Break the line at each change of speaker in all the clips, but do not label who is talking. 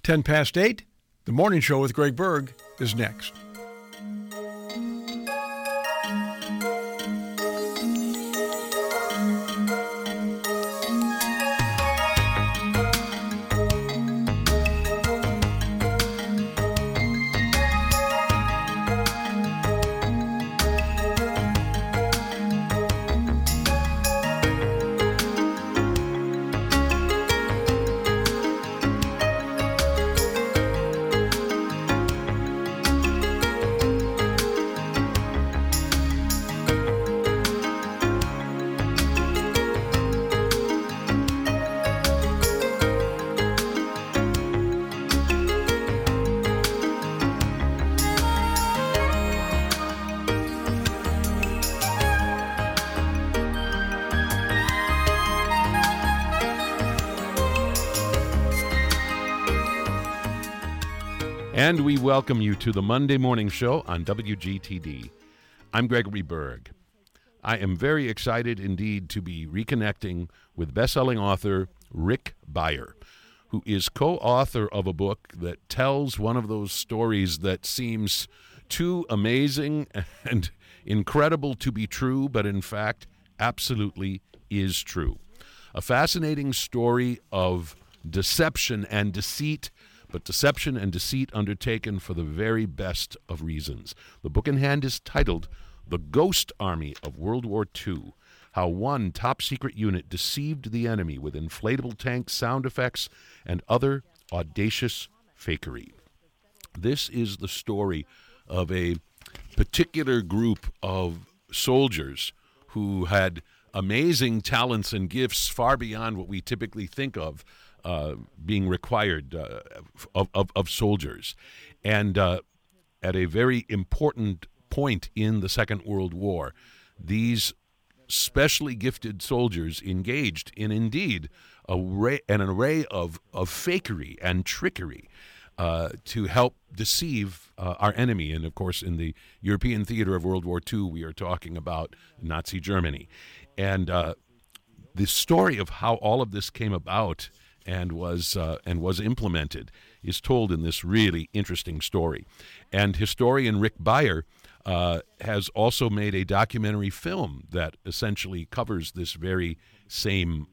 10 past 8, the morning show with Greg Berg is next.
And we welcome you to the Monday Morning Show on WGTD. I'm Gregory Berg. I am very excited indeed to be reconnecting with best-selling author Rick Beyer, who is co-author of a book that tells one of those stories that seems too amazing and incredible to be true, but in fact absolutely is true. A fascinating story of deception and deceit, but deception and deceit undertaken for the very best of reasons. The book in hand is titled The Ghost Army of World War II, How One Top-Secret Unit Deceived the Enemy with Inflatable Tank Sound Effects and Other Audacious Fakery. This is the story of a particular group of soldiers who had amazing talents and gifts far beyond what we typically think of being required of soldiers. And at a very important point in the Second World War, these specially gifted soldiers engaged in indeed an array of fakery and trickery to help deceive our enemy. And of course, in the European theater of World War II, we are talking about Nazi Germany. And the story of how all of this came about and was implemented is told in this really interesting story. And historian Rick Beyer has also made a documentary film that essentially covers this very same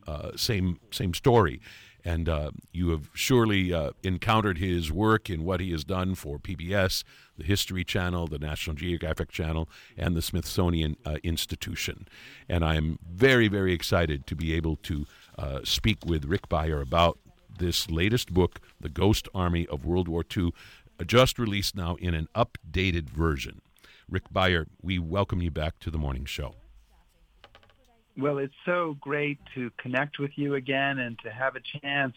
story. And you have surely encountered his work in what he has done for PBS, the History Channel, the National Geographic Channel, and the Smithsonian Institution. And I'm very, very excited to be able to speak with Rick Beyer about this latest book, The Ghost Army of World War II, just released now in an updated version. Rick Beyer, we welcome you back to the morning show.
Well, it's so great to connect with you again and to have a chance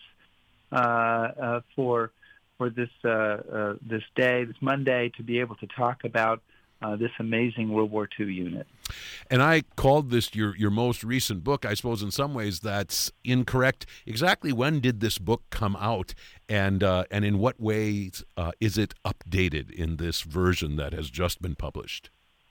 for this day, this Monday, to be able to talk about this amazing World War II unit.
And I called this your most recent book. I suppose in some ways that's incorrect. Exactly when did this book come out, and in what ways is it updated in this version that has just been published?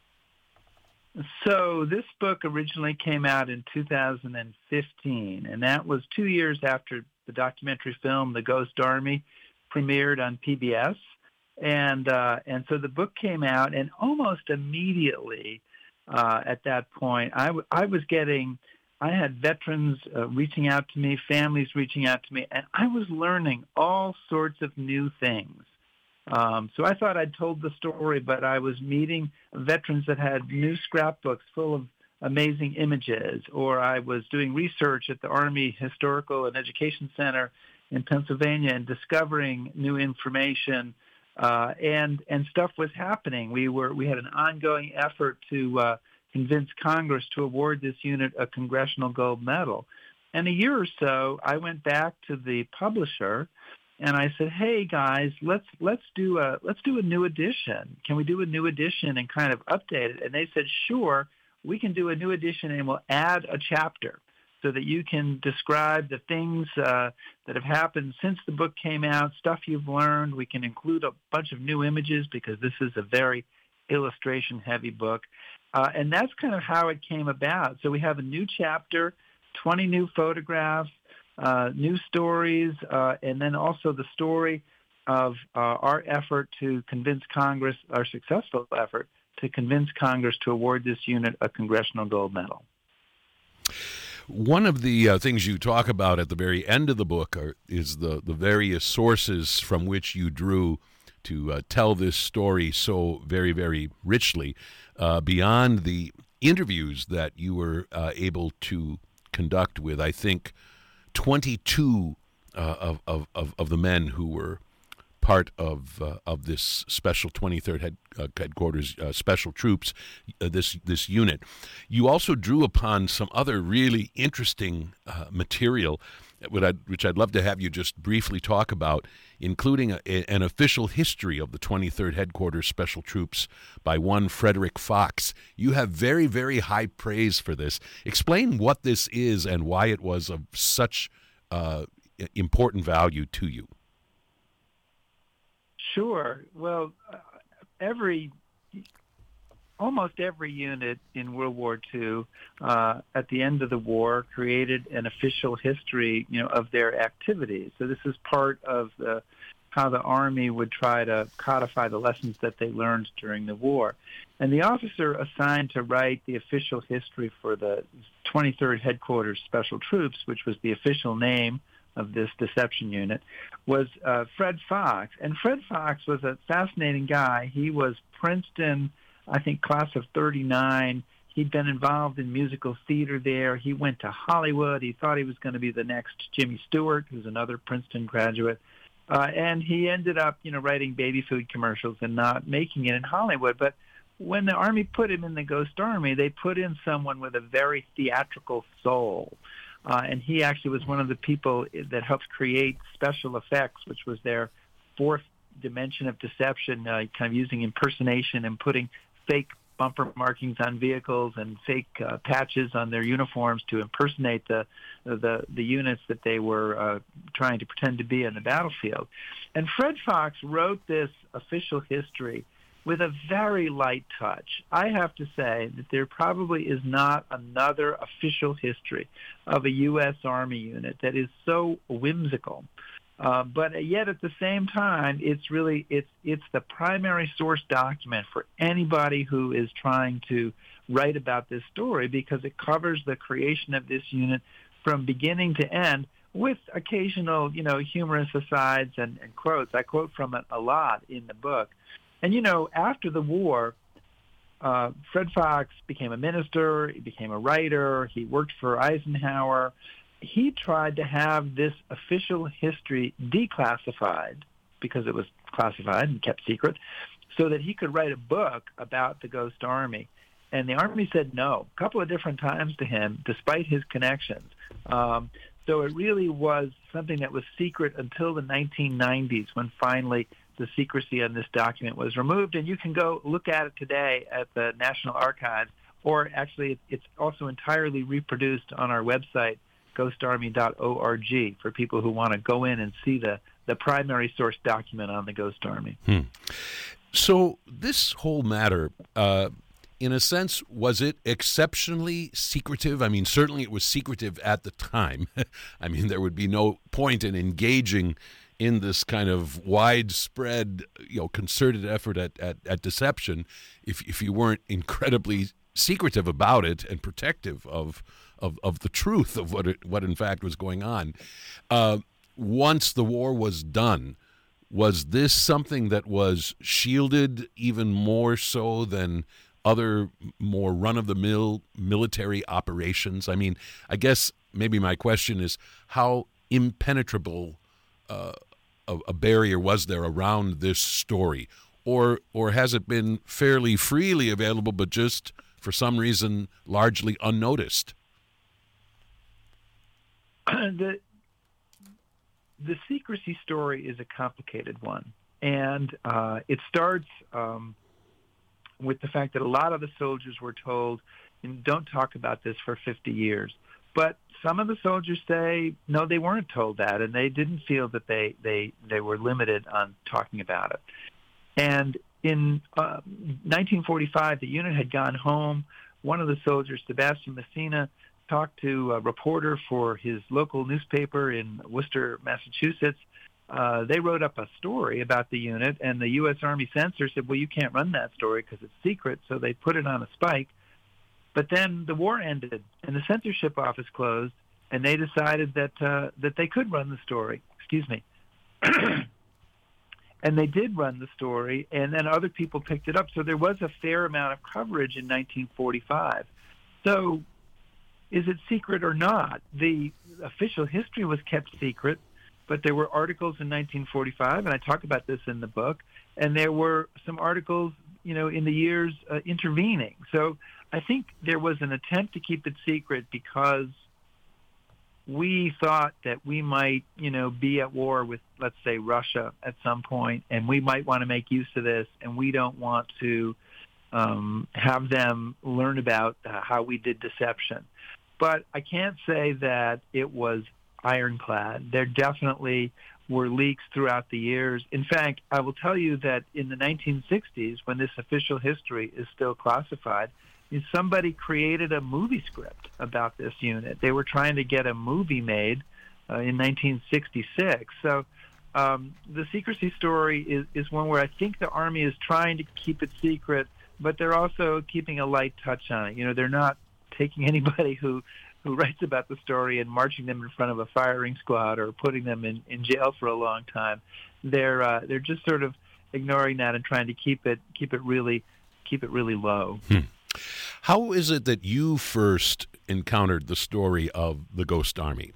So this book originally came out in 2015, and that was 2 years after the documentary film The Ghost Army premiered on PBS. And so the book came out, and almost immediately at that point, I had veterans reaching out to me, families reaching out to me, and I was learning all sorts of new things. So I thought I'd told the story, but I was meeting veterans that had new scrapbooks full of amazing images, or I was doing research at the Army Historical and Education Center in Pennsylvania and discovering new information, and stuff was happening. We had an ongoing effort to convince Congress to award this unit a Congressional Gold Medal. And a year or so, I went back to the publisher and I said, "Hey guys, let's do a new edition. Can we do a new edition and kind of update it?" And they said, "Sure, we can do a new edition and we'll add a chapter so that you can describe the things that have happened since the book came out, stuff you've learned. We can include a bunch of new images because this is a very illustration-heavy book." And that's kind of how it came about. So we have a new chapter, 20 new photographs, new stories, and then also the story of our effort to convince Congress, our successful effort to convince Congress to award this unit a Congressional Gold Medal.
One of the things you talk about at the very end of the book is the various sources from which you drew to tell this story so very, very richly, beyond the interviews that you were able to conduct with, I think, 22 of the men who were part of this special 23rd headquarters special troops, this unit. You also drew upon some other really interesting material, which I'd love to have you just briefly talk about, including an official history of the 23rd headquarters special troops by one Frederick Fox. You have very, very high praise for this. Explain what this is and why it was of such important value to you.
Sure. Well, almost every unit in World War II at the end of the war created an official history, of their activities. So this is part of how the Army would try to codify the lessons that they learned during the war. And the officer assigned to write the official history for the 23rd Headquarters Special Troops, which was the official name of this deception unit, was Fred Fox. And Fred Fox was a fascinating guy. He was Princeton, I think, class of 39. He'd been involved in musical theater there. He went to Hollywood. He thought he was going to be the next Jimmy Stewart, who's another Princeton graduate. And he ended up, writing baby food commercials and not making it in Hollywood. But when the Army put him in the Ghost Army, they put in someone with a very theatrical soul. And he actually was one of the people that helped create special effects, which was their fourth dimension of deception, kind of using impersonation and putting fake bumper markings on vehicles and fake patches on their uniforms to impersonate the units that they were trying to pretend to be in the battlefield. And Fred Fox wrote this official history with a very light touch. I have to say that there probably is not another official history of a U.S. Army unit that is so whimsical. But yet at the same time, it's the primary source document for anybody who is trying to write about this story, because it covers the creation of this unit from beginning to end, with occasional, humorous asides and quotes. I quote from it a lot in the book. And, after the war, Fred Fox became a minister, he became a writer, he worked for Eisenhower. He tried to have this official history declassified, because it was classified and kept secret, so that he could write a book about the Ghost Army. And the Army said no a couple of different times to him, despite his connections. So it really was something that was secret until the 1990s, when finally the secrecy on this document was removed. And you can go look at it today at the National Archives, or actually it's also entirely reproduced on our website, ghostarmy.org, for people who want to go in and see the primary source document on the Ghost Army.
So this whole matter, in a sense, was it exceptionally secretive? I mean, certainly it was secretive at the time. I mean, there would be no point in engaging in this kind of widespread, concerted effort at deception if you weren't incredibly secretive about it and protective of the truth of what in fact was going on. Once the war was done, was this something that was shielded even more so than other more run-of-the-mill military operations? I mean, I guess maybe my question is, how impenetrable a barrier was there around this story? Or has it been fairly freely available, but just for some reason largely unnoticed?
The secrecy story is a complicated one, and it starts with the fact that a lot of the soldiers were told, don't talk about this for 50 years. But some of the soldiers say, no, they weren't told that, and they didn't feel that they were limited on talking about it. And in 1945, the unit had gone home. One of the soldiers, Sebastian Messina, talked to a reporter for his local newspaper in Worcester, Massachusetts. They wrote up a story about the unit, and the U.S. Army censor said, well, you can't run that story because it's secret, so they put it on a spike. But then the war ended, and the censorship office closed, and they decided that they could run the story. Excuse me. And they did run the story, and then other people picked it up. So there was a fair amount of coverage in 1945. So is it secret or not? The official history was kept secret, but there were articles in 1945, and I talk about this in the book, and there were some articles, in the years intervening. So I think there was an attempt to keep it secret because we thought that we might, be at war with, let's say, Russia at some point, and we might want to make use of this, and we don't want to have them learn about how we did deception. But I can't say that it was ironclad. There definitely were leaks throughout the years. In fact, I will tell you that in the 1960s, when this official history is still classified, somebody created a movie script about this unit. They were trying to get a movie made in 1966. So the secrecy story is one where I think the Army is trying to keep it secret, but they're also keeping a light touch on it. They're not taking anybody who writes about the story and marching them in front of a firing squad or putting them in jail for a long time. They're just sort of ignoring that and trying to keep it really low.
How is it that you first encountered the story of the Ghost Army?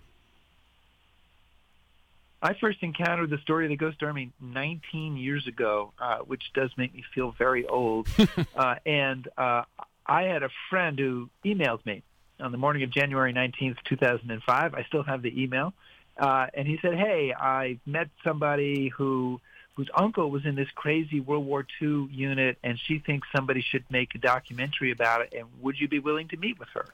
I first encountered the story of the Ghost Army 19 years ago, which does make me feel very old. And I had a friend who emailed me on the morning of January 19th, 2005. I still have the email. And he said, hey, I met somebody whose uncle was in this crazy World War II unit, and she thinks somebody should make a documentary about it, and would you be willing to meet with her?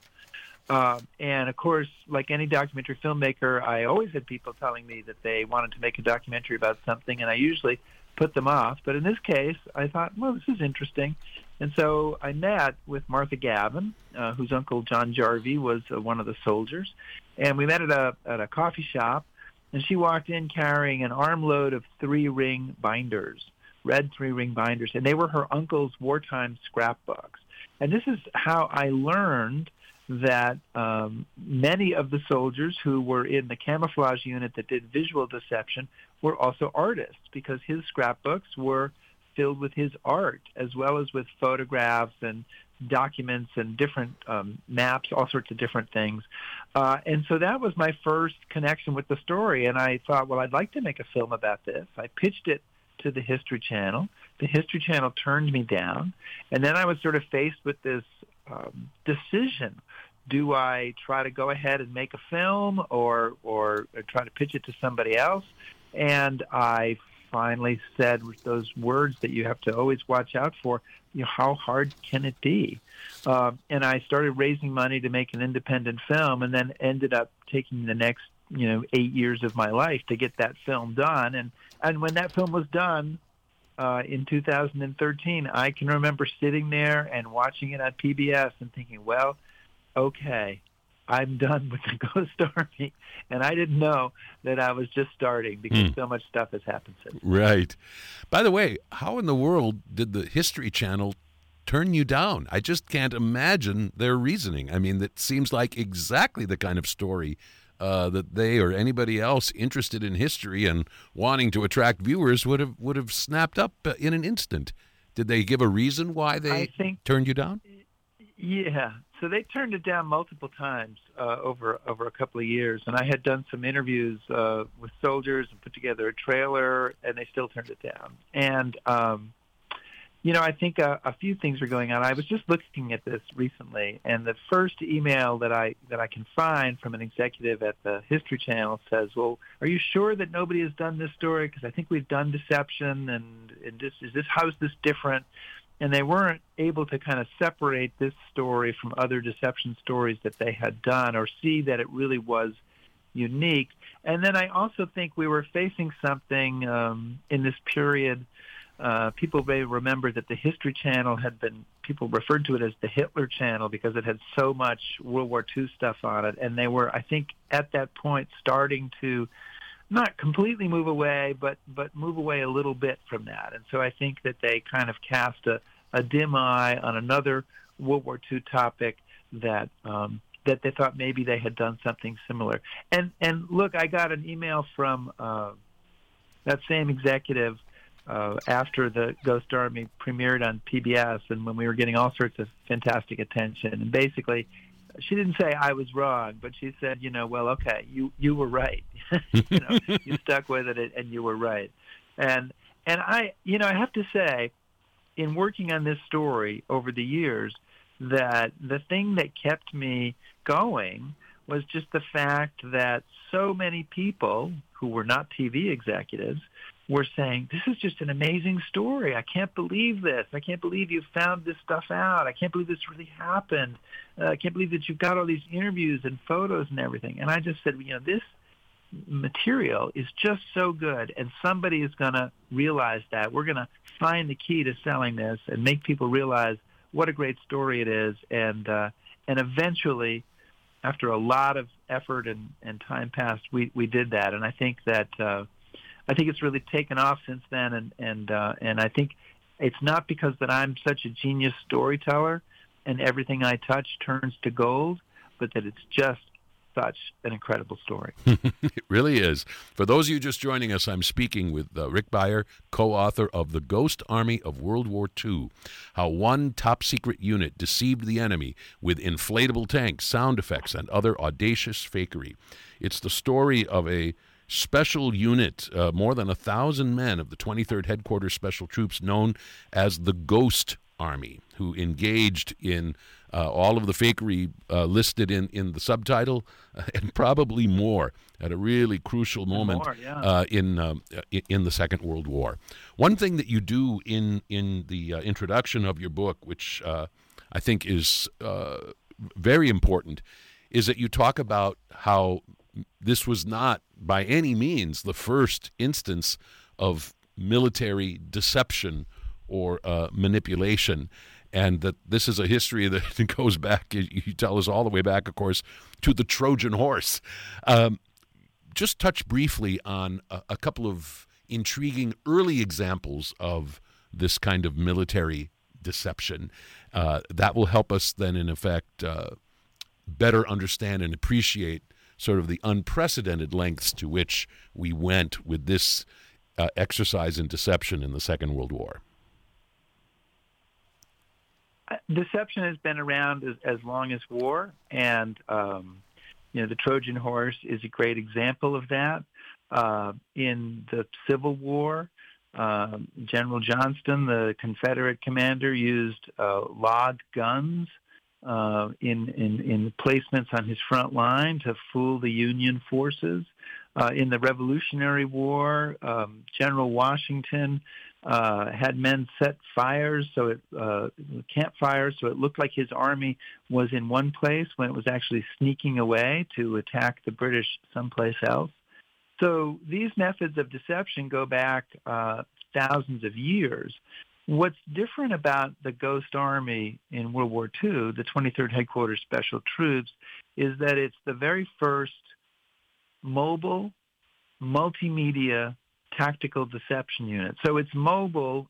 And, of course, like any documentary filmmaker, I always had people telling me that they wanted to make a documentary about something, and I usually put them off. But in this case, I thought, well, this is interesting. And so I met with Martha Gavin, whose uncle John Jarvie was one of the soldiers, and we met at a coffee shop. And she walked in carrying an armload of 3-ring binders, red 3-ring binders, and they were her uncle's wartime scrapbooks. And this is how I learned that many of the soldiers who were in the camouflage unit that did visual deception were also artists, because his scrapbooks were filled with his art, as well as with photographs and documents and different maps, all sorts of different things. And so that was my first connection with the story. And I thought, well, I'd like to make a film about this. I pitched it to the History Channel. The History Channel turned me down. And then I was sort of faced with this decision. Do I try to go ahead and make a film or try to pitch it to somebody else? And I finally said those words that you have to always watch out for, how hard can it be? And I started raising money to make an independent film, and then ended up taking the next, 8 years of my life to get that film done. And when that film was done in 2013, I can remember sitting there and watching it on PBS and thinking, well, okay, I'm done with the Ghost Army. And I didn't know that I was just starting, because so much stuff has happened since.
Right. By the way, how in the world did the History Channel turn you down? I just can't imagine their reasoning. I mean, that seems like exactly the kind of story that they or anybody else interested in history and wanting to attract viewers would have snapped up in an instant. Did they give a reason why they turned you down?
Yeah. So they turned it down multiple times over a couple of years, and I had done some interviews with soldiers and put together a trailer, and they still turned it down. And I think a few things were going on. I was just looking at this recently, and the first email that I can find from an executive at the History Channel says, "Well, are you sure that nobody has done this story? Because I think we've done deception, and how is this different?" And they weren't able to kind of separate this story from other deception stories that they had done, or see that it really was unique. And then I also think we were facing something in this period. People may remember that the History Channel had been people referred to it as the Hitler Channel because it had so much World War II stuff on it. And they were, I think, at that point starting to not completely move away, but move away a little bit from that. And so I think that they kind of cast a dim eye on another World War II topic that that they thought maybe they had done something similar. And look, I got an email from that same executive after the Ghost Army premiered on PBS, and when we were getting all sorts of fantastic attention. And basically, she didn't say I was wrong, but she said, well, okay, you were right. You stuck with it, and you were right. And I have to say, in working on this story over the years, that the thing that kept me going was just the fact that so many people who were not TV executives were saying, this is just an amazing story. I can't believe this. I can't believe you found this stuff out. I can't believe this really happened. I can't believe that you've got all these interviews and photos and everything. And I just said, this material is just so good, and somebody is going to realize that. We're going to find the key to selling this and make people realize what a great story it is. And eventually, after a lot of effort and time passed, we did that. And I think that I think it's really taken off since then. And I think it's not because that I'm such a genius storyteller and everything I touch turns to gold, but that it's just such an incredible story.
It really is. For those of you just joining us, I'm speaking with Rick Beyer, co-author of The Ghost Army of World War II, How One Top-Secret Unit Deceived the Enemy with Inflatable Tanks, Sound Effects, and Other Audacious Fakery. It's the story of a special unit, more than 1,000 men of the 23rd Headquarters Special Troops known as the Ghost Army, who engaged in all of the fakery listed in the subtitle, and probably more at a really crucial moment in the Second World War. One thing that you do in the introduction of your book, which I think is very important, is that you talk about how this was not by any means the first instance of military deception or manipulation, and that this is a history that goes back, you tell us, all the way back, of course, to the Trojan horse. Just touch briefly on a couple of intriguing early examples of this kind of military deception. That will help us then, in effect, better understand and appreciate sort of the unprecedented lengths to which we went with this exercise in deception in the Second World War.
Deception has been around as long as war, and the Trojan horse is a great example of that. In the Civil War, General Johnston, the Confederate commander, used log guns in placements on his front line to fool the Union forces. In the Revolutionary War, General Washington had men set fires, campfires, so it looked like his army was in one place when it was actually sneaking away to attack the British someplace else. So these methods of deception go back thousands of years. What's different about the Ghost Army in World War II, the 23rd Headquarters Special Troops, is that it's the very first mobile, multimedia tactical deception unit. So it's mobile.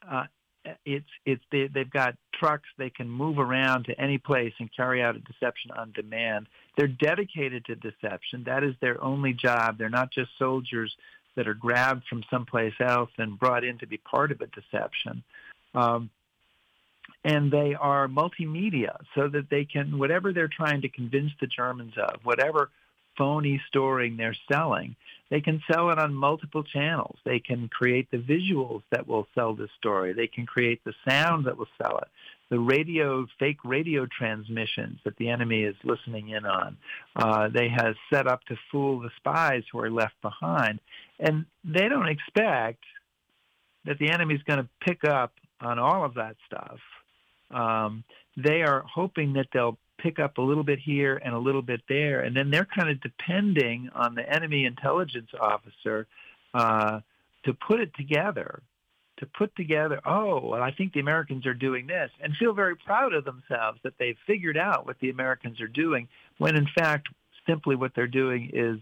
They've got trucks. They can move around to any place and carry out a deception on demand. They're dedicated to deception. That is their only job. They're not just soldiers that are grabbed from someplace else and brought in to be part of a deception. And they are multimedia, so that they can, whatever they're trying to convince the Germans of, whatever phony story they're selling, they can sell it on multiple channels. They can create the visuals that will sell this story. They can create the sound that will sell it. The fake radio transmissions that the enemy is listening in on, they have set up to fool the spies who are left behind. And they don't expect that the enemy is going to pick up on all of that stuff. They are hoping that they'll pick up a little bit here and a little bit there, and then they're kind of depending on the enemy intelligence officer to put it together to put together, I think the Americans are doing this, and feel very proud of themselves that they've figured out what the Americans are doing, when in fact simply what they're doing is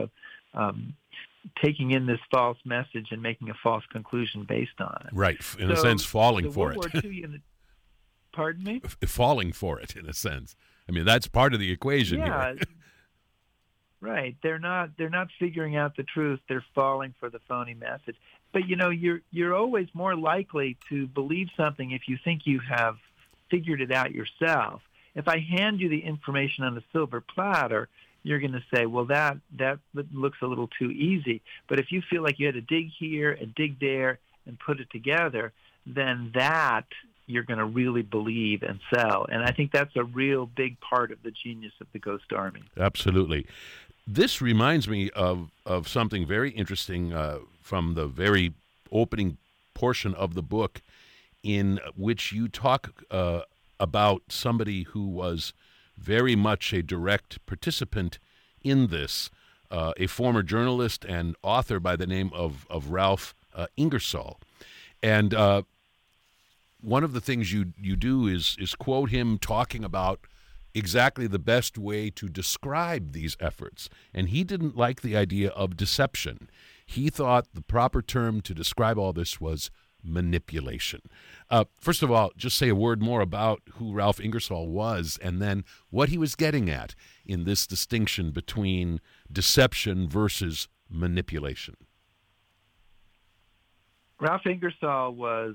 taking in this false message and making a false conclusion based on it.
Right, in a sense, falling for
World
it.
War II pardon me?
Falling for it, in a sense. I mean, that's part of the equation
Yeah.
here.
Right. They're not figuring out the truth. They're falling for the phony message. But you're always more likely to believe something if you think you have figured it out yourself. If I hand you the information on a silver platter, you're going to say, well, that looks a little too easy. But if you feel like you had to dig here and dig there and put it together, then that you're going to really believe and sell. And I think that's a real big part of the genius of the Ghost Army.
Absolutely. This reminds me of something very interesting from the very opening portion of the book, in which you talk about somebody who was very much a direct participant in this, a former journalist and author by the name of Ralph Ingersoll. And one of the things you do is quote him talking about exactly the best way to describe these efforts. And he didn't like the idea of deception. He thought the proper term to describe all this was manipulation. First of all, just say a word more about who Ralph Ingersoll was, and then what he was getting at in this distinction between deception versus manipulation.
Ralph Ingersoll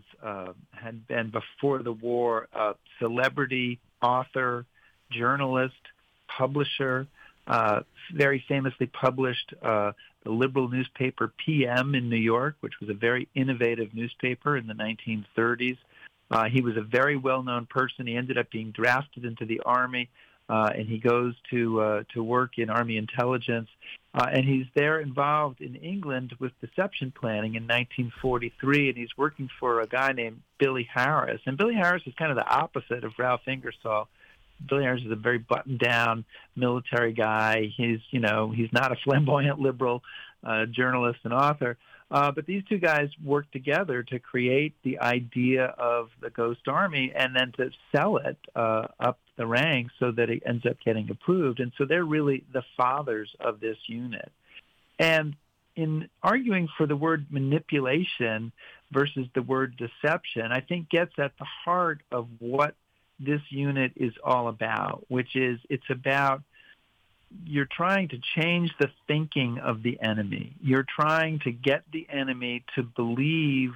had been, before the war, a celebrity author, journalist, publisher, very famously published the liberal newspaper PM in New York, which was a very innovative newspaper in the 1930s. He was a very well-known person. He ended up being drafted into the Army, and he goes to work in Army intelligence. And he's there involved in England with deception planning in 1943, and he's working for a guy named Billy Harris. And Billy Harris is kind of the opposite of Ralph Ingersoll. Billy Harris is a very buttoned-down military guy. He's not a flamboyant liberal journalist and author. But these two guys work together to create the idea of the Ghost Army and then to sell it up the ranks so that it ends up getting approved. And so they're really the fathers of this unit. And in arguing for the word manipulation versus the word deception, I think gets at the heart of what this unit is all about, which is it's about you're trying to change the thinking of the enemy. You're trying to get the enemy to believe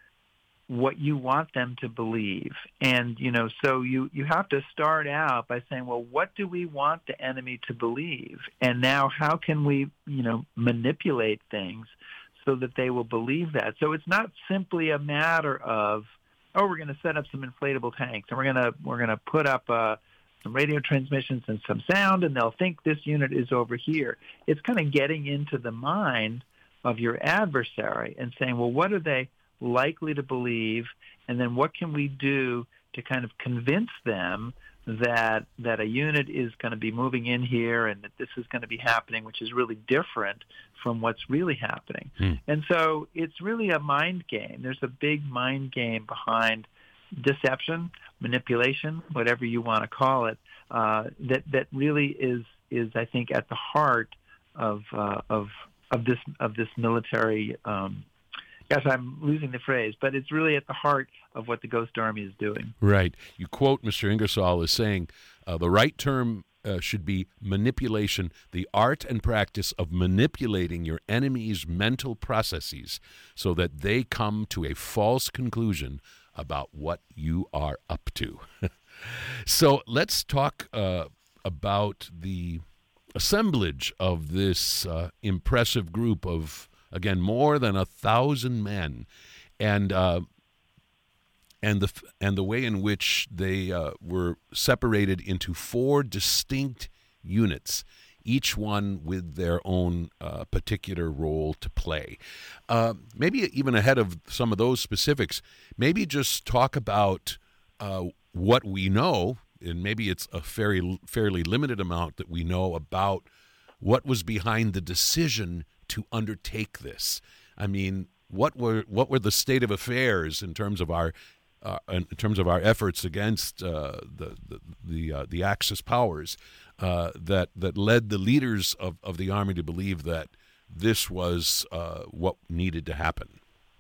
what you want them to believe. And, so you have to start out by saying, well, what do we want the enemy to believe? And now how can we, manipulate things so that they will believe that? So it's not simply a matter of, we're going to set up some inflatable tanks, and we're going to put up some radio transmissions and some sound, and they'll think this unit is over here. It's kind of getting into the mind of your adversary and saying, well, what are they likely to believe, and then what can we do to kind of convince them that a unit is going to be moving in here and that this is going to be happening, which is really different from what's really happening. And so it's really a mind game. There's a big mind game behind deception, manipulation, whatever you want to call it, that really is I think at the heart of this military. Yes, I'm losing the phrase, but it's really at the heart of what the Ghost Army is doing.
Right. You quote Mr. Ingersoll as saying, the right term should be manipulation, the art and practice of manipulating your enemy's mental processes so that they come to a false conclusion about what you are up to. So let's talk about the assemblage of this impressive group of, again, more than 1,000 men, and the way in which they were separated into 4 distinct units, each one with their own particular role to play. Maybe even ahead of some of those specifics, maybe just talk about what we know, and maybe it's a fairly limited amount that we know about what was behind the decision to undertake this. I mean, what were the state of affairs in terms of our efforts against the Axis powers that led the leaders of the Army to believe that this was what needed to happen?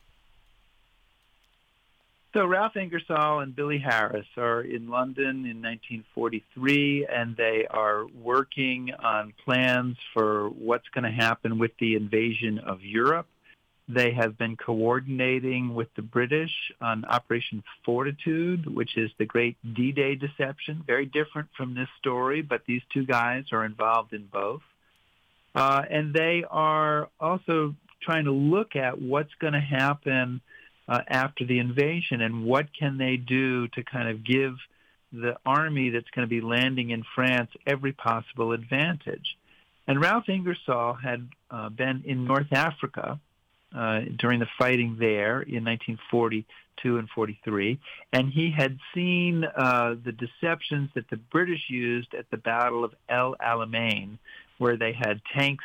So Ralph Ingersoll and Billy Harris are in London in 1943, and they are working on plans for what's going to happen with the invasion of Europe. They have been coordinating with the British on Operation Fortitude, which is the great D-Day deception. Very different from this story, but these two guys are involved in both. And they are also trying to look at what's going to happen after the invasion and what can they do to kind of give the army that's going to be landing in France every possible advantage. And Ralph Ingersoll had been in North Africa during the fighting there in 1942 and 43, and he had seen the deceptions that the British used at the Battle of El Alamein, where they had tanks,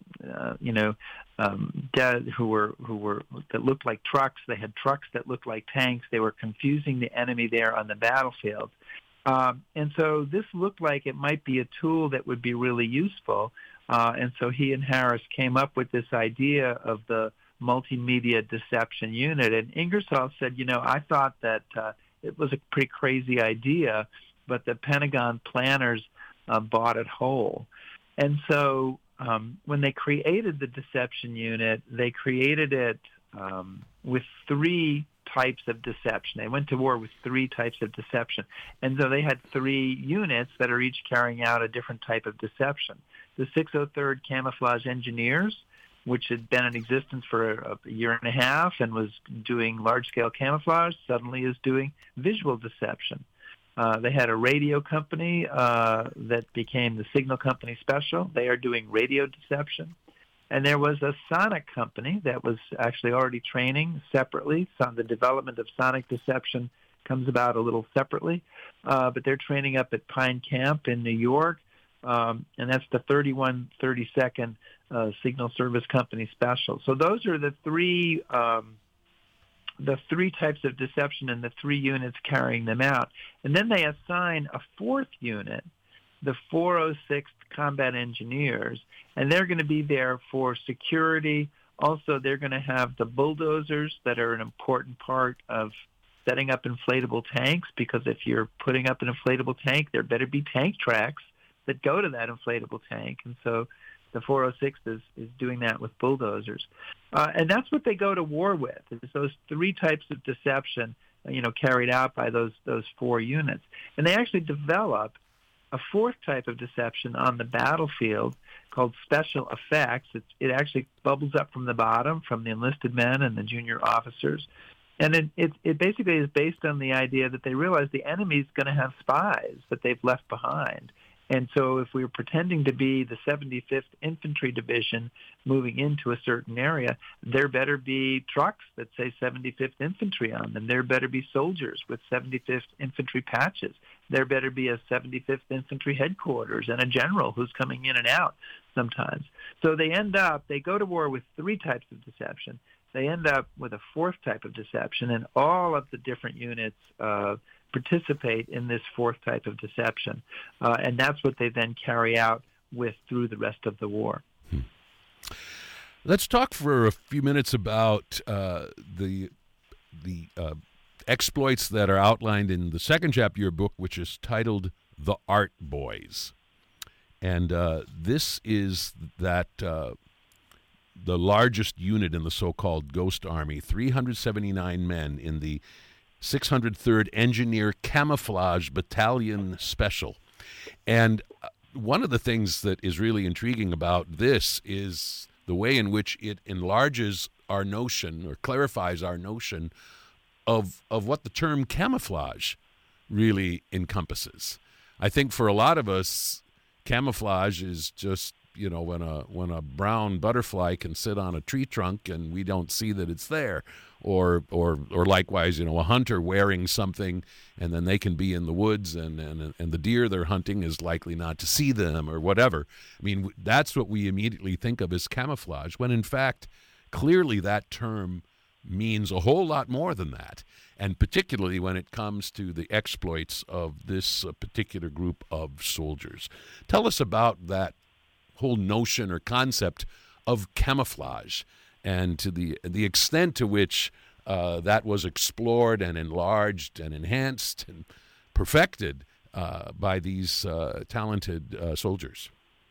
that looked like trucks. They had trucks that looked like tanks. They were confusing the enemy there on the battlefield. And so this looked like it might be a tool that would be really useful. And so he and Harris came up with this idea of the multimedia deception unit. And Ingersoll said, I thought that it was a pretty crazy idea, but the Pentagon planners bought it whole. And so when they created the deception unit, they created it with three types of deception. They went to war with three types of deception. And so they had three units that are each carrying out a different type of deception. The 603rd Camouflage Engineers, which had been in existence for a year and a half and was doing large-scale camouflage, suddenly is doing visual deception. They had a radio company that became the Signal Company Special. They are doing radio deception. And there was a sonic company that was actually already training separately. So the development of sonic deception comes about a little separately. But they're training up at Pine Camp in New York. And that's the 3132nd Signal Service Company Special. So those are the three types of deception and the three units carrying them out. And then they assign a fourth unit, the 406th Combat Engineers, and they're going to be there for security. Also, they're going to have the bulldozers that are an important part of setting up inflatable tanks, because if you're putting up an inflatable tank, there better be tank tracks that go to that inflatable tank. And so the 406 is doing that with bulldozers. And that's what they go to war with, is those three types of deception, carried out by those four units. And they actually develop a fourth type of deception on the battlefield called special effects. It actually bubbles up from the bottom, from the enlisted men and the junior officers. And it basically is based on the idea that they realize the enemy's going to have spies that they've left behind. And so if we were pretending to be the 75th Infantry Division moving into a certain area, there better be trucks that say 75th Infantry on them. There better be soldiers with 75th Infantry patches. There better be a 75th Infantry headquarters and a general who's coming in and out sometimes. So they go to war with three types of deception. They end up with a fourth type of deception, and all of the different units participate in this fourth type of deception. And that's what they then carry out through the rest of the war.
Let's talk for a few minutes about the exploits that are outlined in the second chapter of your book, which is titled The Art Boys. And this is that the largest unit in the so-called Ghost Army, 379 men in the 603rd Engineer Camouflage Battalion Special. And one of the things that is really intriguing about this is the way in which it enlarges our notion, or clarifies our notion, of what the term camouflage really encompasses. I think for a lot of us, camouflage is just, when a brown butterfly can sit on a tree trunk and we don't see that it's there, or likewise, a hunter wearing something and then they can be in the woods and the deer they're hunting is likely not to see them, or whatever. I mean, that's what we immediately think of as camouflage, when in fact, clearly that term means a whole lot more than that, and particularly when it comes to the exploits of this particular group of soldiers. Tell us about that whole notion or concept of camouflage, and to the extent to which that was explored and enlarged and enhanced and perfected by these talented soldiers.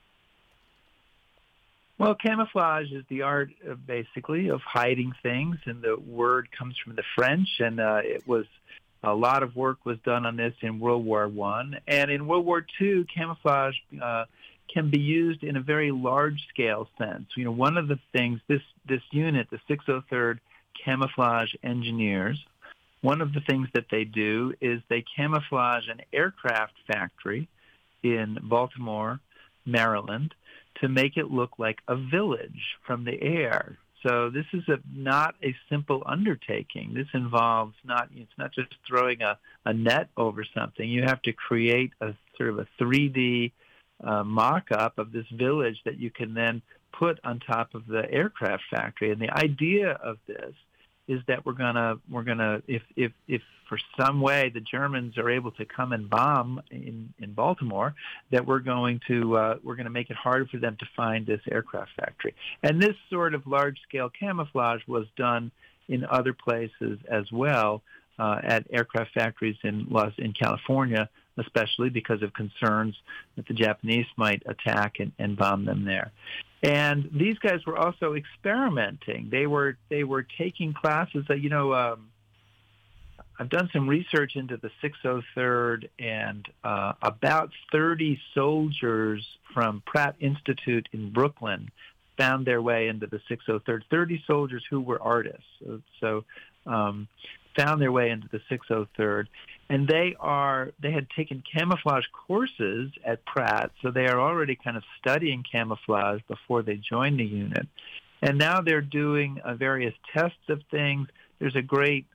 Well, camouflage is the art, basically, of hiding things, and the word comes from the French, and it was a lot of work was done on this in World War I. And in World War II, camouflage can be used in a very large-scale sense. You know, one of the things, this unit, the 603rd Camouflage Engineers, one of the things that they do is they camouflage an aircraft factory in Baltimore, Maryland, to make it look like a village from the air. So this is not a simple undertaking. This involves it's not just throwing a net over something. You have to create a sort of a 3D mock-up of this village that you can then put on top of the aircraft factory. And the idea of this is that we're gonna if for some way the Germans are able to come and bomb in Baltimore, that we're going to make it harder for them to find this aircraft factory. And this sort of large scale camouflage was done in other places as well, at aircraft factories in California, especially because of concerns that the Japanese might attack and bomb them there. And these guys were also experimenting. They were taking classes that, I've done some research into the 603rd, and about 30 soldiers from Pratt Institute in Brooklyn found their way into the 603rd. 30 soldiers who were artists. So found their way into the 603rd. And they had taken camouflage courses at Pratt, so they are already kind of studying camouflage before they joined the unit. And now they're doing various tests of things. There's a great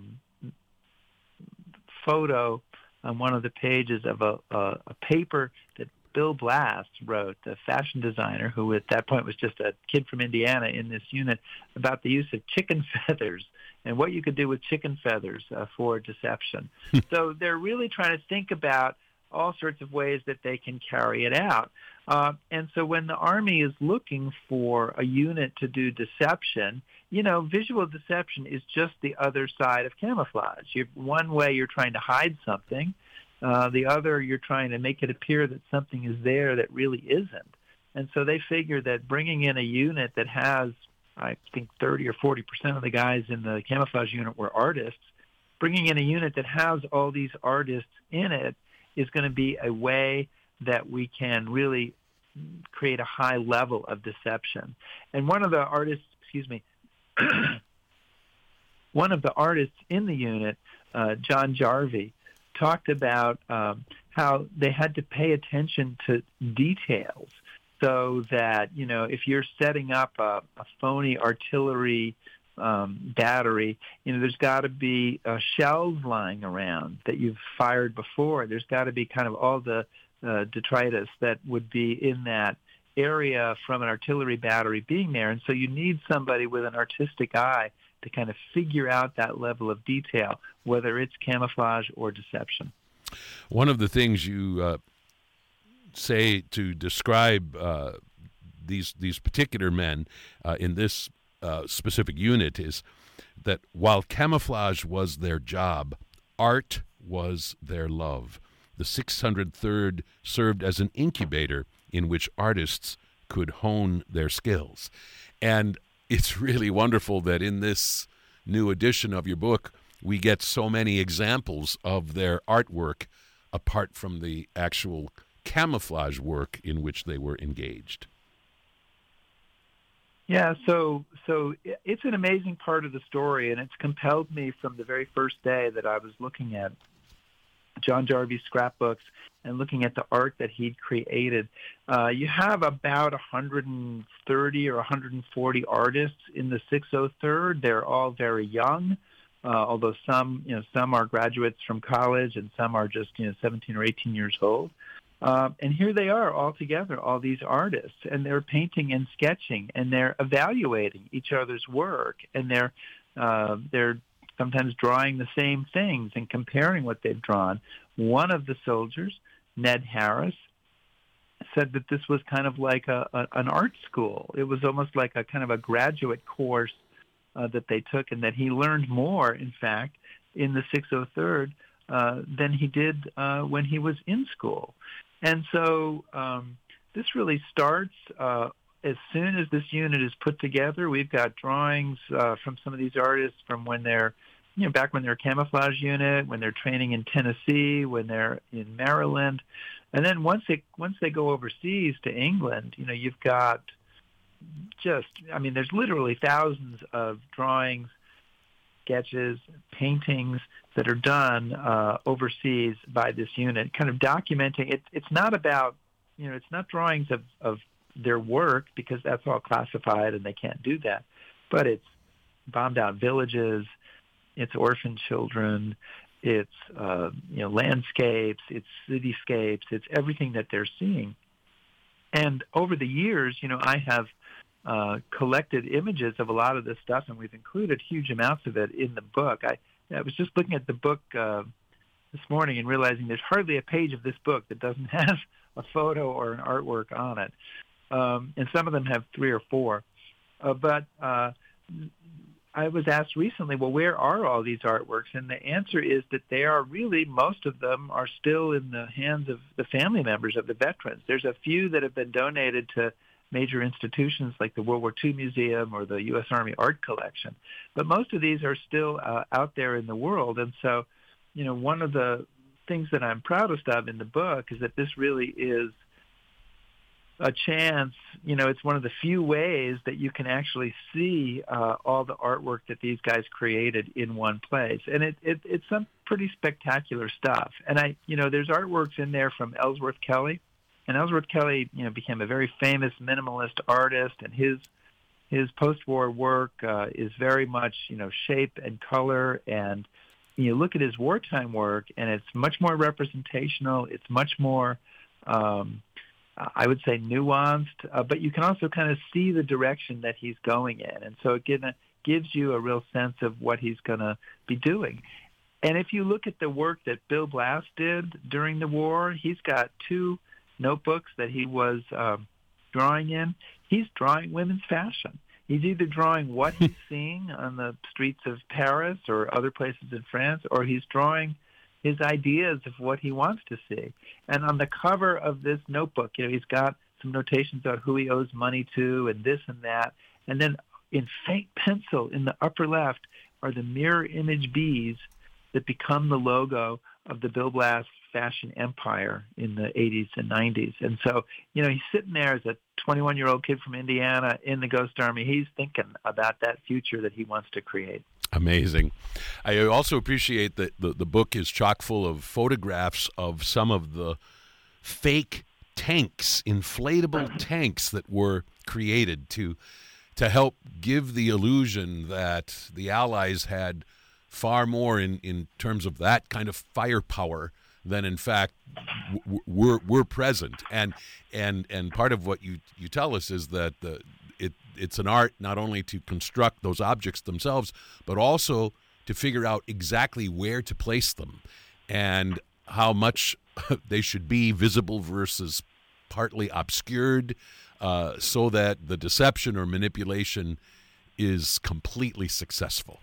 photo on one of the pages of a paper that Bill Blass wrote, the fashion designer, who at that point was just a kid from Indiana in this unit, about the use of chicken feathers and what you could do with chicken feathers for deception. So they're really trying to think about all sorts of ways that they can carry it out. And so when the Army is looking for a unit to do deception, visual deception is just the other side of camouflage. One way you're trying to hide something. The other, you're trying to make it appear that something is there that really isn't. And so they figure that bringing in a unit that has, I think 30 or 40% of the guys in the camouflage unit were artists, bringing in a unit that has all these artists in it is going to be a way that we can really create a high level of deception. And one of the artists in the unit, John Jarvie, talked about how they had to pay attention to details, so that, if you're setting up a phony artillery battery, there's got to be shells lying around that you've fired before. There's got to be kind of all the detritus that would be in that area from an artillery battery being there. And so you need somebody with an artistic eye to kind of figure out that level of detail, whether it's camouflage or deception.
One of the things you say to describe these particular men in this specific unit is that while camouflage was their job, art was their love. The 603rd served as an incubator in which artists could hone their skills. And it's really wonderful that in this new edition of your book, we get so many examples of their artwork apart from the actual camouflage work in which they were engaged.
Yeah, so it's an amazing part of the story, and it's compelled me from the very first day that I was looking at John Jarvie's scrapbooks and looking at the art that he'd created. You have about 130 or 140 artists in the 603rd. They're all very young, although some are graduates from college and some are just 17 or 18 years old. And here they are all together, all these artists, and they're painting and sketching, and they're evaluating each other's work, and they're They're sometimes drawing the same things and comparing what they've drawn. One of the soldiers, Ned Harris, said that this was kind of like an art school. It was almost like a kind of a graduate course that they took, and that he learned more, in fact, in the 603rd than he did when he was in school. And so this really starts as soon as this unit is put together. We've got drawings from some of these artists from when they're, back when they're a camouflage unit, when they're training in Tennessee, when they're in Maryland. And then once they go overseas to England, you've got there's literally thousands of drawings, sketches, paintings that are done overseas by this unit, kind of documenting it. It's not about, it's not drawings of their work, because that's all classified and they can't do that, but it's bombed out villages, it's orphan children, it's landscapes, it's cityscapes, it's everything that they're seeing. And over the years, I have collected images of a lot of this stuff, and we've included huge amounts of it in the book. I was just looking at the book this morning and realizing there's hardly a page of this book that doesn't have a photo or an artwork on it. And some of them have 3 or 4. But I was asked recently, well, where are all these artworks? And the answer is that they are really, most of them are still in the hands of the family members of the veterans. There's a few that have been donated to major institutions like the World War II Museum or the U.S. Army Art Collection. But most of these are still out there in the world. And so, one of the things that I'm proudest of in the book is that this really is a chance, it's one of the few ways that you can actually see all the artwork that these guys created in one place. And it's some pretty spectacular stuff. And there's artworks in there from Ellsworth Kelly. And Ellsworth Kelly, became a very famous minimalist artist, and his post-war work is very much, shape and color. And you look at his wartime work, and it's much more representational. It's much more, I would say, nuanced. But you can also kind of see the direction that he's going in, and so it gives you a real sense of what he's going to be doing. And if you look at the work that Bill Blass did during the war, he's got 2 notebooks that he was drawing in. He's drawing women's fashion. He's either drawing what he's seeing on the streets of Paris or other places in France, or he's drawing his ideas of what he wants to see. And on the cover of this notebook, he's got some notations about who he owes money to and this and that. And then in faint pencil in the upper left are the mirror image bees that become the logo of the Bill Blass fashion empire in the 80s and 90s. And so, he's sitting there as a 21-year-old kid from Indiana in the Ghost Army. He's thinking about that future that he wants to create.
Amazing. I also appreciate that the book is chock full of photographs of some of the fake tanks, inflatable tanks that were created to help give the illusion that the Allies had far more in terms of that kind of firepower than in fact were present. And part of what you tell us is that it's an art not only to construct those objects themselves, but also to figure out exactly where to place them and how much they should be visible versus partly obscured, so that the deception or manipulation is completely successful.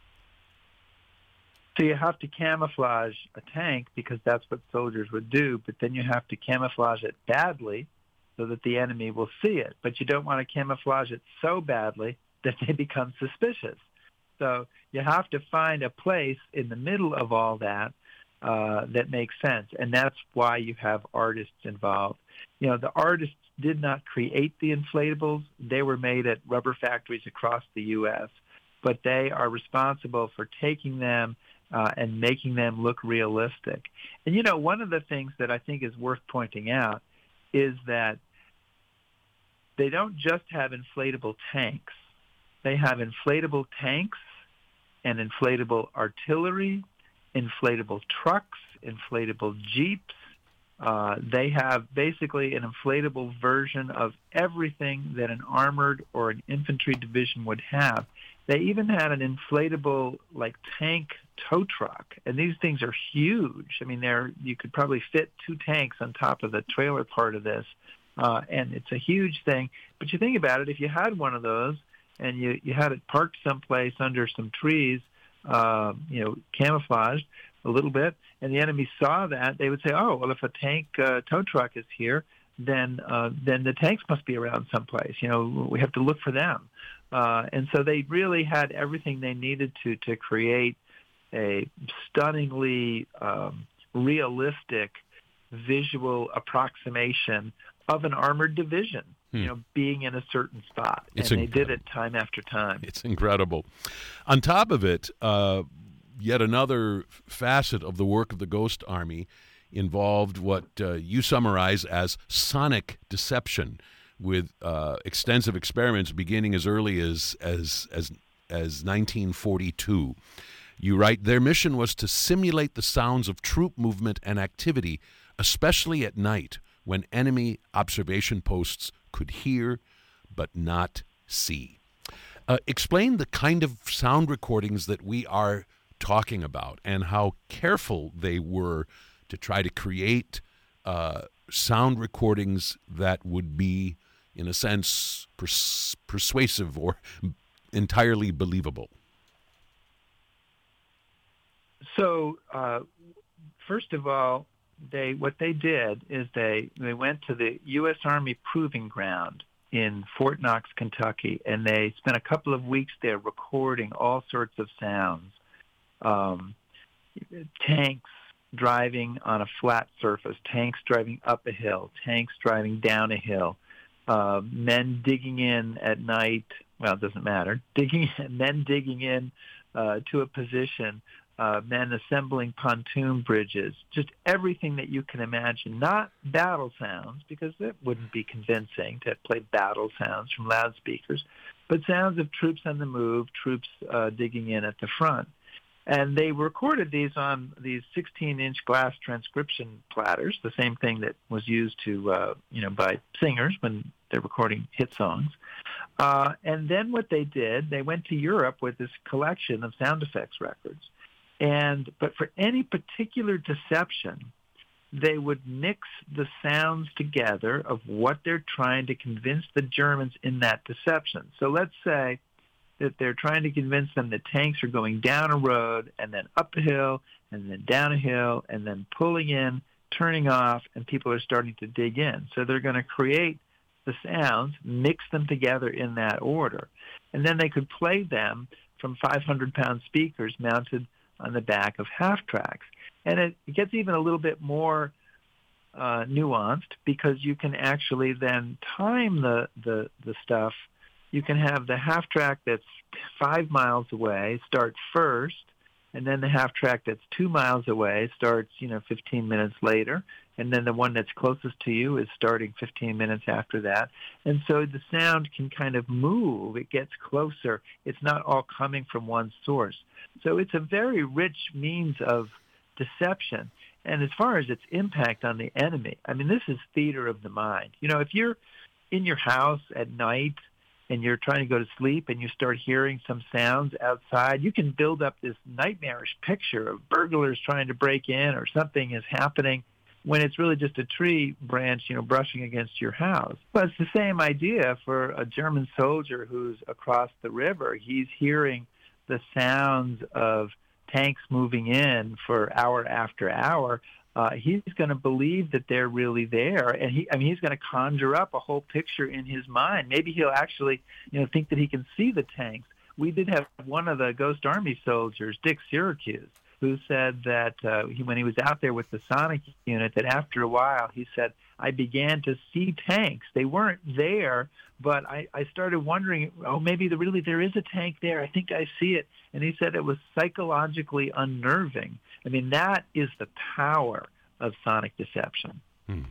So you have to camouflage a tank because that's what soldiers would do, but then you have to camouflage it badly so that the enemy will see it. But you don't want to camouflage it so badly that they become suspicious. So you have to find a place in the middle of all that that makes sense, and that's why you have artists involved. The artists did not create the inflatables. They were made at rubber factories across the U.S., but they are responsible for taking them and making them look realistic. And, one of the things that I think is worth pointing out is that they don't just have inflatable tanks. They have inflatable tanks and inflatable artillery, inflatable trucks, inflatable jeeps. They have basically an inflatable version of everything that an armored or an infantry division would have. They even had an inflatable like tank tow truck, and these things are huge. I mean, you could probably fit 2 tanks on top of the trailer part of this, and it's a huge thing. But you think about it, if you had one of those and you had it parked someplace under some trees, camouflaged a little bit, and the enemy saw that, they would say, oh, well, if a tank tow truck is here, then the tanks must be around someplace. We have to look for them. And so they really had everything they needed to create a stunningly realistic visual approximation of an armored division, being in a certain spot. They did it time after time.
It's incredible. On top of it, yet another facet of the work of the Ghost Army involved what you summarize as sonic deception, with extensive experiments beginning as early as 1942. You write, their mission was to simulate the sounds of troop movement and activity, especially at night when enemy observation posts could hear but not see. Explain the kind of sound recordings that we are talking about and how careful they were to try to create sound recordings that would be, in a sense, persuasive or entirely believable.
So, first of all, what they did is they went to the U.S. Army Proving Ground in Fort Knox, Kentucky, and they spent a couple of weeks there recording all sorts of sounds. Tanks driving on a flat surface, tanks driving up a hill, tanks driving down a hill, men digging in at night. Well, it doesn't matter. Men digging in to a position, men assembling pontoon bridges, just everything that you can imagine. Not battle sounds, because that wouldn't be convincing to play battle sounds from loudspeakers, but sounds of troops on the move, troops digging in at the front. And they recorded these on these 16-inch glass transcription platters, the same thing that was used by singers when they're recording hit songs. And then what they did, they went to Europe with this collection of sound effects records. But for any particular deception, they would mix the sounds together of what they're trying to convince the Germans in that deception. So let's say that they're trying to convince them that tanks are going down a road and then up a hill and then down a hill and then pulling in, turning off, and people are starting to dig in. So they're going to create the sounds, mix them together in that order. And then they could play them from 500-pound speakers mounted on the back of half-tracks. And it gets even a little bit more nuanced, because you can actually then time the stuff. You can have the half-track that's 5 miles away start first, and then the half-track that's 2 miles away starts, 15 minutes later, and then the one that's closest to you is starting 15 minutes after that. And so the sound can kind of move. It gets closer. It's not all coming from one source. So it's a very rich means of deception. And as far as its impact on the enemy, I mean, this is theater of the mind. If you're in your house at night and you're trying to go to sleep and you start hearing some sounds outside, you can build up this nightmarish picture of burglars trying to break in or something is happening, when it's really just a tree branch, brushing against your house. But it's the same idea for a German soldier who's across the river. He's hearing the sounds of tanks moving in for hour after hour. He's going to believe that they're really there, and he's going to conjure up a whole picture in his mind. Maybe he'll actually, think that he can see the tanks. We did have one of the Ghost Army soldiers, Dick Syracuse, who said that when he was out there with the sonic unit, that after a while, he said, I began to see tanks. They weren't there, but I started wondering, maybe there is a tank there. I think I see it. And he said it was psychologically unnerving. I mean, that is the power of sonic deception.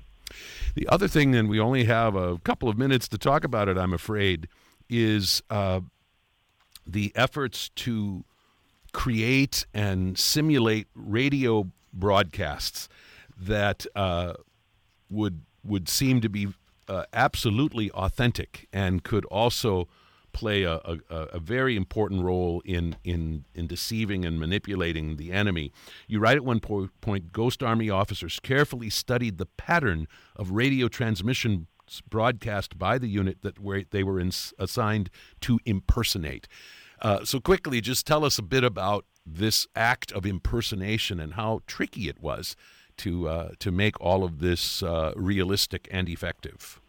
The other thing, and we only have a couple of minutes to talk about it, I'm afraid, is the efforts to create and simulate radio broadcasts that would seem to be absolutely authentic and could also play a very important role in deceiving and manipulating the enemy. You write at one point, Ghost Army officers carefully studied the pattern of radio transmission broadcast by the unit that they were assigned to impersonate. So quickly, just tell us a bit about this act of impersonation and how tricky it was to make all of this realistic and effective.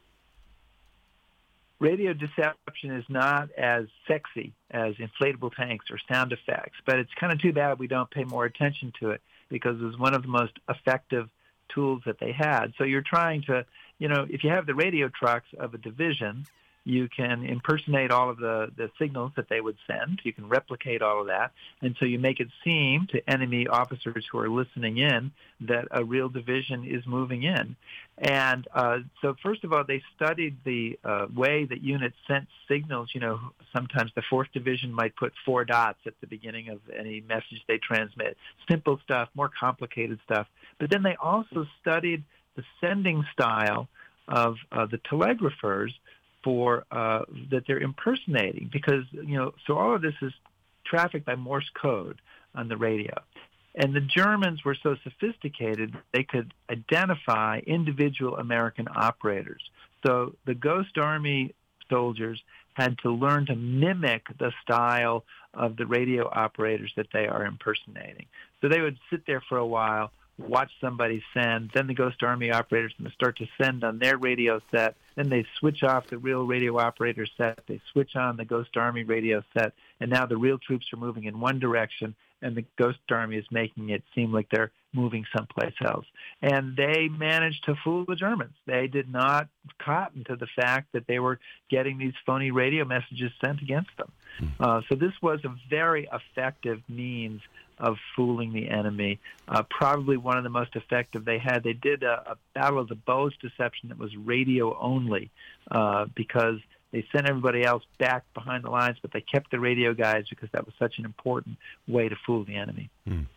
Radio deception is not as sexy as inflatable tanks or sound effects, but it's kind of too bad we don't pay more attention to it because it was one of the most effective tools that they had. So you're trying to, if you have the radio trucks of a division, you can impersonate all of the signals that they would send. You can replicate all of that. And so you make it seem to enemy officers who are listening in that a real division is moving in. And so first of all, they studied the way that units sent signals. Sometimes the 4th Division might put 4 dots at the beginning of any message they transmit. Simple stuff, more complicated stuff. But then they also studied the sending style of the telegraphers for that they're impersonating, because so all of this is trafficked by Morse code on the radio, and the Germans were so sophisticated they could identify individual American operators. So the Ghost Army soldiers had to learn to mimic the style of the radio operators that they are impersonating. So they would sit there for a while, watch somebody send, then the Ghost Army operators going to start to send on their radio set, then they switch off the real radio operator set, they switch on the Ghost Army radio set, and now the real troops are moving in one direction, and the Ghost Army is making it seem like they're moving someplace else. And they managed to fool the Germans. They did not cotton to the fact that they were getting these phony radio messages sent against them. So this was a very effective means of fooling the enemy, probably one of the most effective they had. They did a Battle of the Bulge deception that was radio only because they sent everybody else back behind the lines, but they kept the radio guys because that was such an important way to fool the enemy.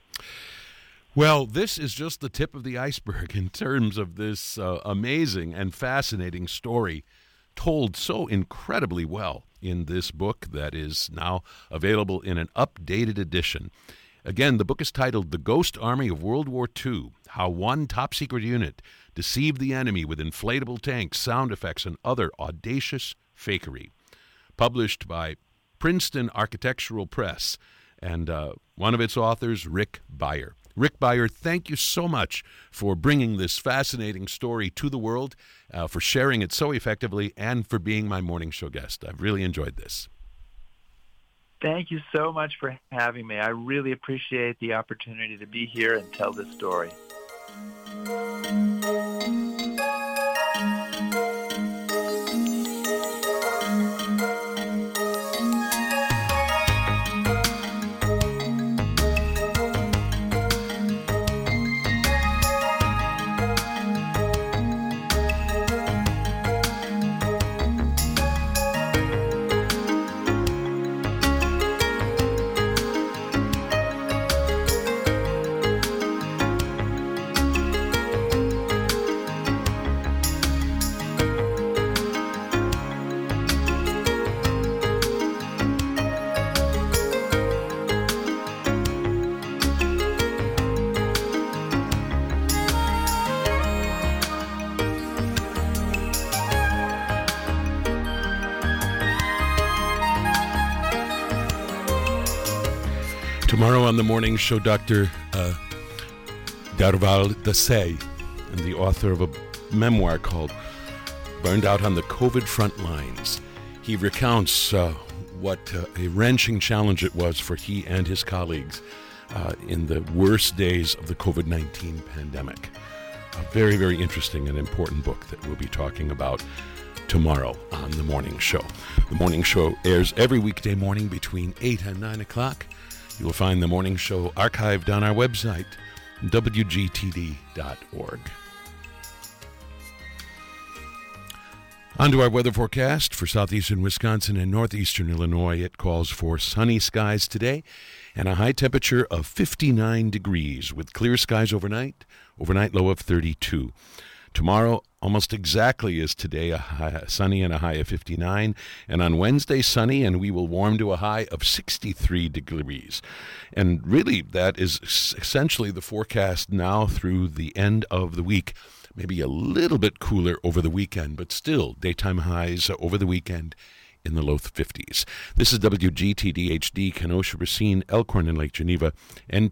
Well, this is just the tip of the iceberg in terms of this amazing and fascinating story told so incredibly well in this book that is now available in an updated edition. Again, the book is titled The Ghost Army of World War II, How One Top-Secret Unit Deceived the Enemy with Inflatable Tanks, Sound Effects, and Other Audacious Fakery. Published by Princeton Architectural Press, and one of its authors, Rick Beyer. Rick Beyer, thank you so much for bringing this fascinating story to the world, for sharing it so effectively, and for being my morning show guest. I've really enjoyed this.
Thank you so much for having me. I really appreciate the opportunity to be here and tell this story.
Tomorrow on the morning show, Dr. Darval Desai, and the author of a memoir called Burned Out on the COVID Front Lines. He recounts what a wrenching challenge it was for he and his colleagues in the worst days of the COVID-19 pandemic. A very, very interesting and important book that we'll be talking about tomorrow on the morning show. The morning show airs every weekday morning between 8 and 9 o'clock. You will find the morning show archived on our website, wgtd.org. On to our weather forecast for southeastern Wisconsin and northeastern Illinois. It calls for sunny skies today and a high temperature of 59 degrees with clear skies overnight low of 32. Tomorrow, almost exactly as today, sunny and a high of 59. And on Wednesday, sunny, and we will warm to a high of 63 degrees. And really, that is essentially the forecast now through the end of the week. Maybe a little bit cooler over the weekend, but still daytime highs over the weekend in the low 50s. This is WGTD HD, Kenosha, Racine, Elkhorn, and Lake Geneva,